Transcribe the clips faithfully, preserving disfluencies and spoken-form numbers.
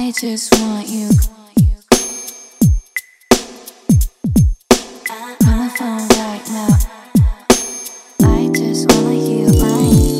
I just want you. On the phone right now. I just wanna hear mine.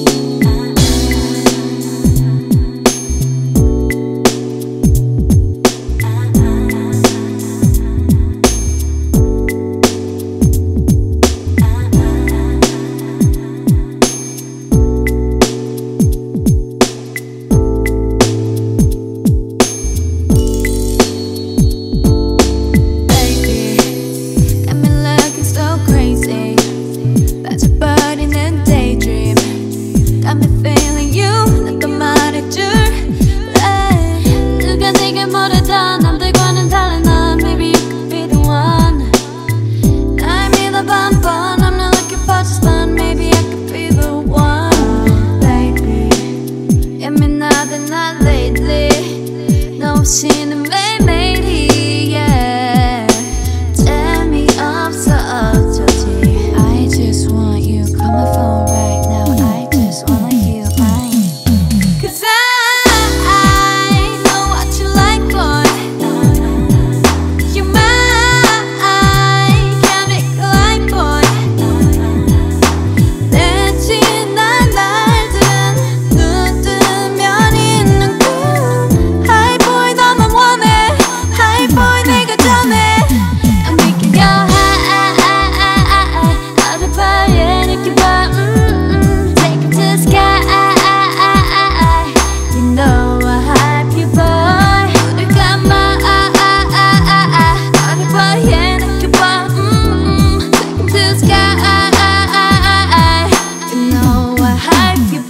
Not lately, no 없이는 매일매일이 yeah. 재미없어 어쩌지. I just want you. Call my phone right now. I just wanna hear mine. Cause I, I know what you like, boy. You're mine, can't make a lie, boy. 내 지난 날들은 눈 뜨면 있는 꿈. High boy 너만 원해. High boy 내가 전해. And we can go high, high, high, high. 어젯밤에 느껴봐. mm-mm. Take it to the sky. You know I hype you, boy. 눈을 감아. 어젯밤에 느껴봐. mm-mm. Take it to the sky. You know I hype you,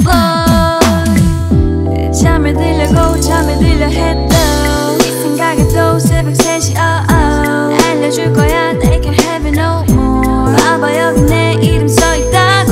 boy. 잠을 들려고 잠을 들려 해도 네 생각에 또 새벽 세 시 oh, oh. 알려줄 거야 they can't have it no more. 봐봐 여기 내 이름 써있다고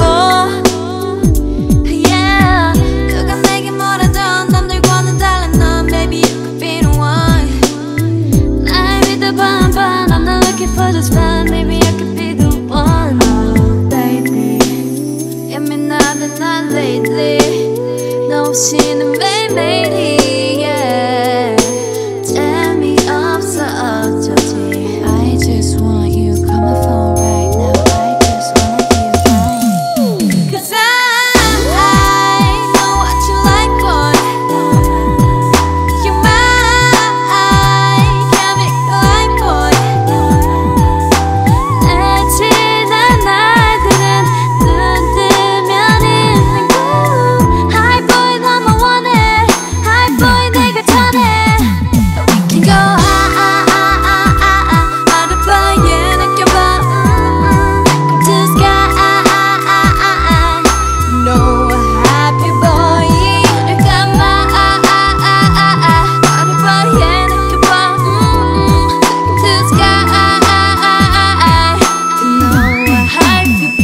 yeah. 누가 내게 뭐라던 남들과는 달라 넌 baby you could be the one. 날 믿어봐 한번 I'm not looking for just fun. Maybe I could be the one. Oh baby 예민하다 난 lately 너 없이는 매일매일이 yeah. 재미없어 어쩌지. I just want you. Call my phone right now. I just wanna hear mine. Cause I, I know what you like, boy. You're mine, can't make a lie, boy. 내 지난 날들은 눈 뜨면 있는 꿈. High boy 너만 원해. High boy 내가 전해. We can go high, 어젯밤에 느껴봐. mm-mm. To the sky. You know I hype you, boy. 눈을 감아. 어젯밤에 느껴봐. mm-mm. To the sky. You know I hype you,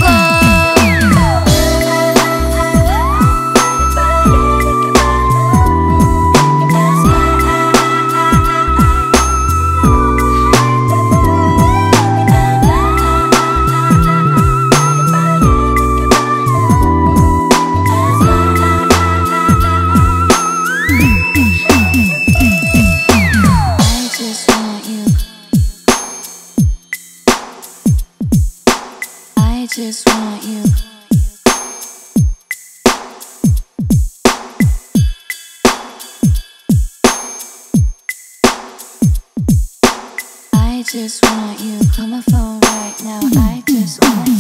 I just want you. I just want you. I just want you. Call my phone right now. I just wanna